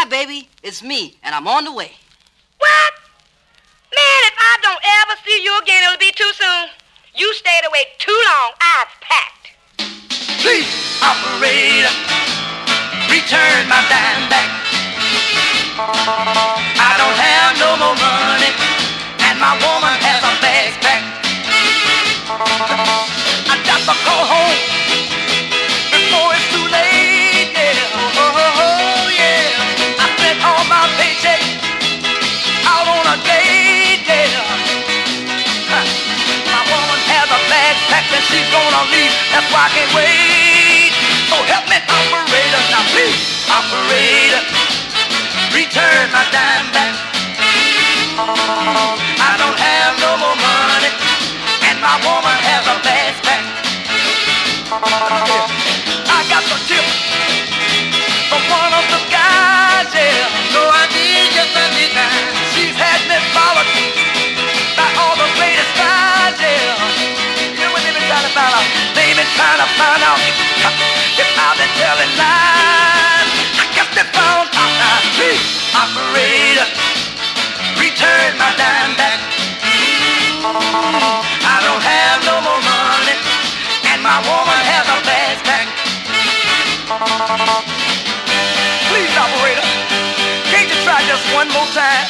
baby. It's me, and I'm on the way. What? Man, if I don't ever see you again, it'll be too soon. You stayed away too long. I've packed. Please, operator, return my dime back. I don't have no more money, and my woman has a bag packed. I got to go home before it's too late, yeah. Oh, yeah. I spent all my paycheck out on a date, yeah. My woman has a bag packed and she's gonna leave. That's why I can't wait. So help me, operator. Now please, operator, return my dime back. I don't have no more money, and my woman has a bag packed. I got the tip from one of the guys, yeah. No, I did, yes I did now. She's had me followed by all the latest guys, yeah. You know what they've been trying to find out? They've been trying to find out if I've been telling lies. I guess they found out now. Please, operator, return my dime back. I don't have no more money, and my woman has a bag packed. Please, operator, can't you try just one more time?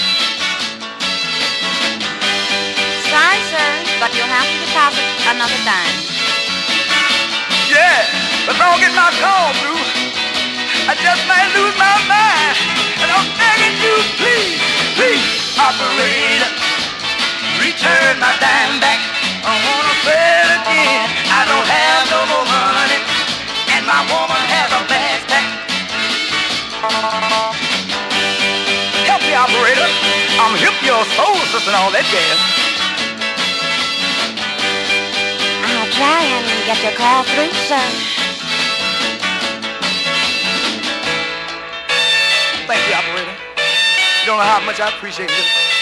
Sorry, sir, but you'll have to deposit another dime. Yeah, but if I don't get my call through, I just might lose my mind. And I'm begging you, please, please, operator, return my dime back. I wanna play it again. I don't have no more money, and my woman has a bag packed. Help me, operator. I'm hip, your soul sister, and all that jazz. I'll try and get your call through, sir. Thank you, operator. You don't know how much I appreciate this.